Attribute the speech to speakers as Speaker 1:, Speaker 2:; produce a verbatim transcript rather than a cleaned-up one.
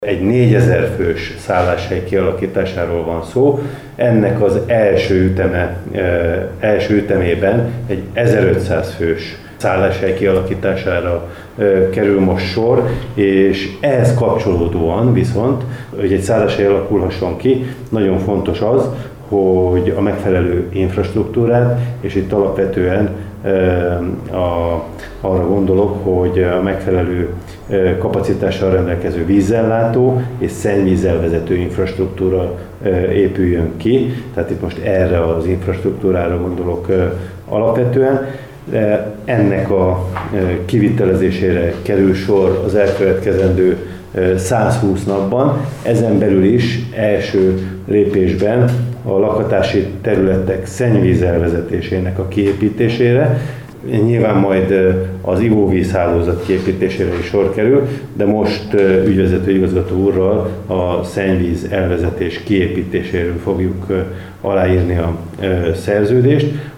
Speaker 1: Egy négyezer fős szálláshely kialakításáról van szó. Ennek az első, üteme, első ütemében egy ezerötszáz fős szálláshely kialakítására kerül most sor, és ehhez kapcsolódóan viszont, hogy egy szálláshely alakulhasson ki, nagyon fontos az, hogy a megfelelő infrastruktúrát, és itt alapvetően a, arra gondolok, hogy a megfelelő kapacitással rendelkező vízellátó és szennyvízzel vezető infrastruktúra épüljön ki. Tehát itt most erre az infrastruktúrára gondolok alapvetően. Ennek a kivitelezésére kerül sor az elkövetkezendő százhúsz napban, ezen belül is első lépésben a lakhatási területek szennyvízelvezetésének a kiépítésére. Nyilván majd az ivóvízhálózat kiépítésére is sor kerül, de most ügyvezető igazgató úrral a szennyvíz elvezetés kiépítéséről fogjuk aláírni a szerződést.